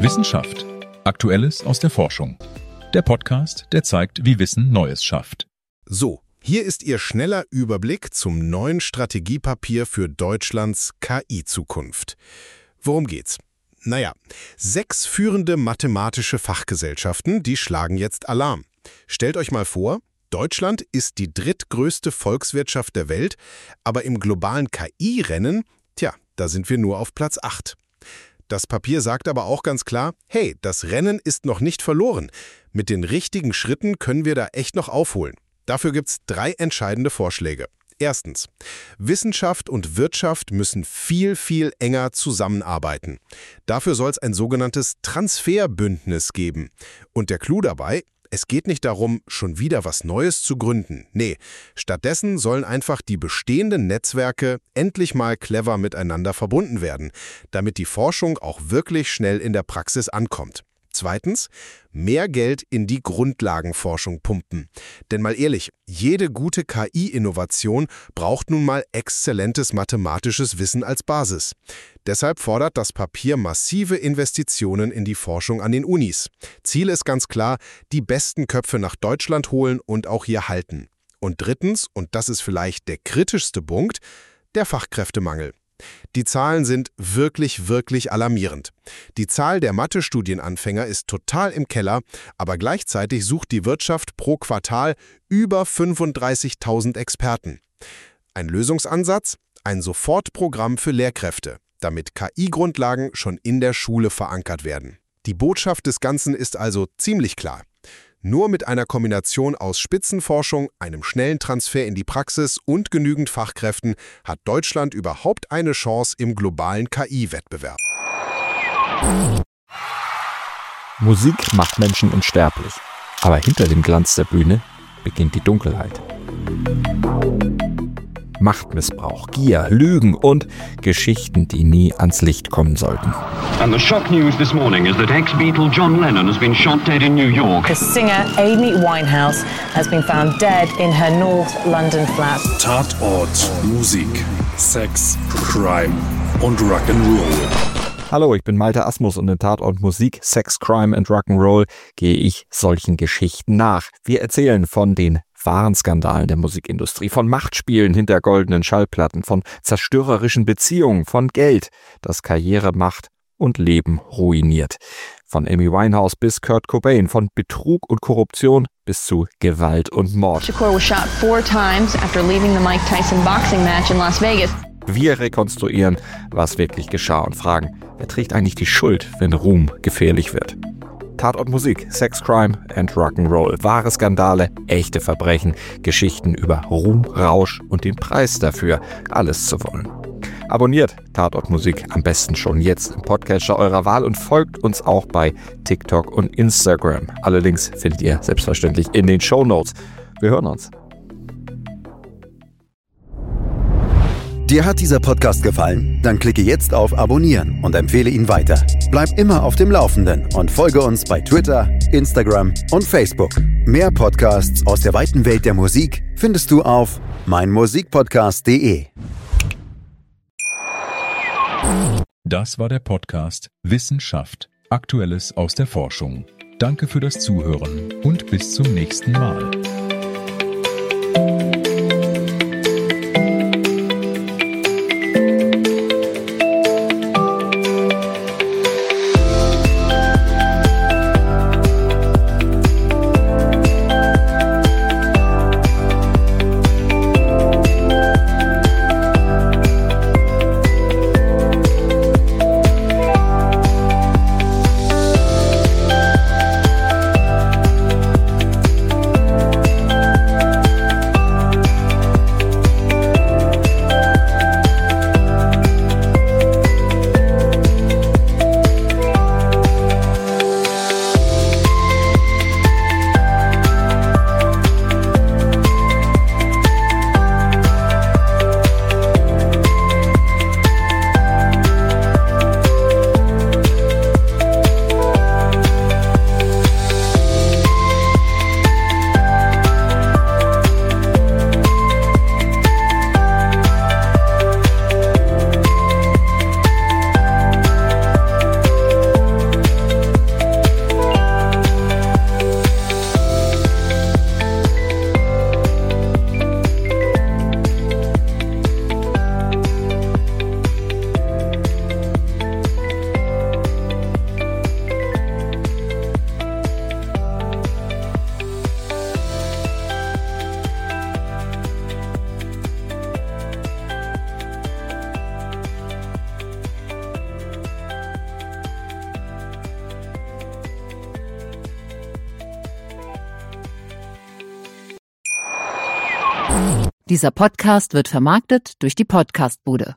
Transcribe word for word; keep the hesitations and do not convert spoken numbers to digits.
Wissenschaft. Aktuelles aus der Forschung. Der Podcast, der zeigt, wie Wissen Neues schafft. So, hier ist Ihr schneller Überblick zum neuen Strategiepapier für Deutschlands K I-Zukunft. Worum geht's? Naja, sechs führende mathematische Fachgesellschaften, die schlagen jetzt Alarm. Stellt euch mal vor, Deutschland ist die drittgrößte Volkswirtschaft der Welt, aber im globalen K I-Rennen, tja, da sind wir nur auf Platz acht. Das Papier sagt aber auch ganz klar, hey, das Rennen ist noch nicht verloren. Mit den richtigen Schritten können wir da echt noch aufholen. Dafür gibt's drei entscheidende Vorschläge. Erstens, Wissenschaft und Wirtschaft müssen viel, viel enger zusammenarbeiten. Dafür soll es ein sogenanntes Transferbündnis geben. Und der Clou dabei: Es geht nicht darum, schon wieder was Neues zu gründen. Nee, stattdessen sollen einfach die bestehenden Netzwerke endlich mal clever miteinander verbunden werden, damit die Forschung auch wirklich schnell in der Praxis ankommt. Zweitens, mehr Geld in die Grundlagenforschung pumpen. Denn mal ehrlich, jede gute K I-Innovation braucht nun mal exzellentes mathematisches Wissen als Basis. Deshalb fordert das Papier massive Investitionen in die Forschung an den Unis. Ziel ist ganz klar, die besten Köpfe nach Deutschland holen und auch hier halten. Und drittens, und das ist vielleicht der kritischste Punkt, der Fachkräftemangel. Die Zahlen sind wirklich, wirklich alarmierend. Die Zahl der Mathe-Studienanfänger ist total im Keller, aber gleichzeitig sucht die Wirtschaft pro Quartal über fünfunddreißigtausend Experten. Ein Lösungsansatz? Ein Sofortprogramm für Lehrkräfte, damit K I-Grundlagen schon in der Schule verankert werden. Die Botschaft des Ganzen ist also ziemlich klar. Nur mit einer Kombination aus Spitzenforschung, einem schnellen Transfer in die Praxis und genügend Fachkräften hat Deutschland überhaupt eine Chance im globalen K I-Wettbewerb. Musik macht Menschen unsterblich, aber hinter dem Glanz der Bühne beginnt die Dunkelheit. Machtmissbrauch, Gier, Lügen und Geschichten, die nie ans Licht kommen sollten. And the shock news this morning is that ex-Beatle John Lennon has been shot dead in New York. The singer Amy Winehouse has been found dead in her North London flat. Tatort, Musik, Sex, Crime und Rock'n'Roll. Hallo, ich bin Malte Asmus und in Tatort Musik, Sex, Crime and Rock'n'Roll gehe ich solchen Geschichten nach. Wir erzählen von den wahren Skandalen der Musikindustrie, von Machtspielen hinter goldenen Schallplatten, von zerstörerischen Beziehungen, von Geld, das Karriere macht und Leben ruiniert. Von Amy Winehouse bis Kurt Cobain, von Betrug und Korruption bis zu Gewalt und Mord. Shakur was shot four times after leaving the Mike Tyson boxing match in Las Vegas. Wir rekonstruieren, was wirklich geschah und fragen, wer trägt eigentlich die Schuld, wenn Ruhm gefährlich wird? Tatort Musik, Sex, Crime and Rock'n'Roll. Wahre Skandale, echte Verbrechen, Geschichten über Ruhm, Rausch und den Preis dafür, alles zu wollen. Abonniert Tatort Musik am besten schon jetzt im Podcatcher eurer Wahl und folgt uns auch bei TikTok und Instagram. Alle Links findet ihr selbstverständlich in den Shownotes. Wir hören uns. Dir hat dieser Podcast gefallen? Dann klicke jetzt auf Abonnieren und empfehle ihn weiter. Bleib immer auf dem Laufenden und folge uns bei Twitter, Instagram und Facebook. Mehr Podcasts aus der weiten Welt der Musik findest du auf meinmusikpodcast punkt de. Das war der Podcast Wissenschaft. Aktuelles aus der Forschung. Danke für das Zuhören und bis zum nächsten Mal. Dieser Podcast wird vermarktet durch die Podcastbude.